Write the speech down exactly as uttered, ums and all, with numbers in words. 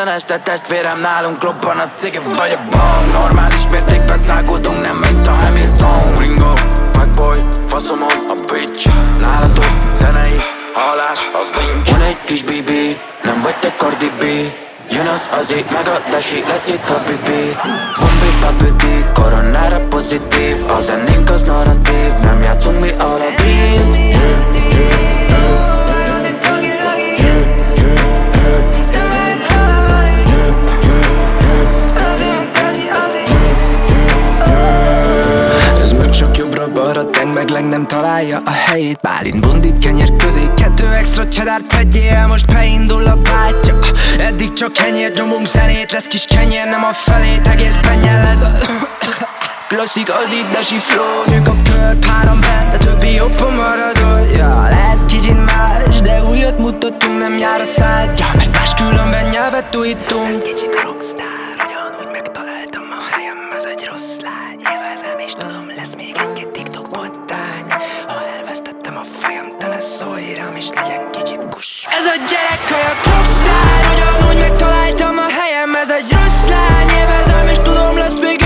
Minden este testvérem, nálunk robban a cigi vagy a bang. Normális mértékben szágódunk, nem mint a Hamilton. Ringo, Macboy, faszomon a bitch. Nálatok zenei hallás, az nincs. Van egy kis bibi, nem vagy te Cardi B. Jön az Azi, meg a Desi, lesz itt a bibi. Bombi, bubble tea, koronára pozitív. A zenénk az narratív, nem játszunk mi Aladdin. Ez meg csak jobbra-balra, teng meg leg nem találja a helyét. Bálint, bundi, kenyer közé, kettő extra cheddar, tegyél, most beindul a bátyja. Eddig csak kenyért nyomunk, zenét, lesz kis kenyér, nem a felét, egész pennyeled. Klasszik az itt Desi flow, nyug a kör, páram bent, a többi jobban maradod. Ja, lehet kicsit más, de újat mutattunk, nem jár a szád. Ja, mert más különben nyelvet újítunk. Kicsit rockstar, ugyanúgy megtaláltam a helyem, ez egy rossz lány. Élvezem és tudom, lesz még egy-két TikTok bottány. Ha elvesztettem a fejem, te ne szólj rám, és legyen kicsit kus. Ez a gyerek hajak rockstar, ugyanúgy megtaláltam a helyem, ez egy rossz lány. Élvezem és tudom, lesz még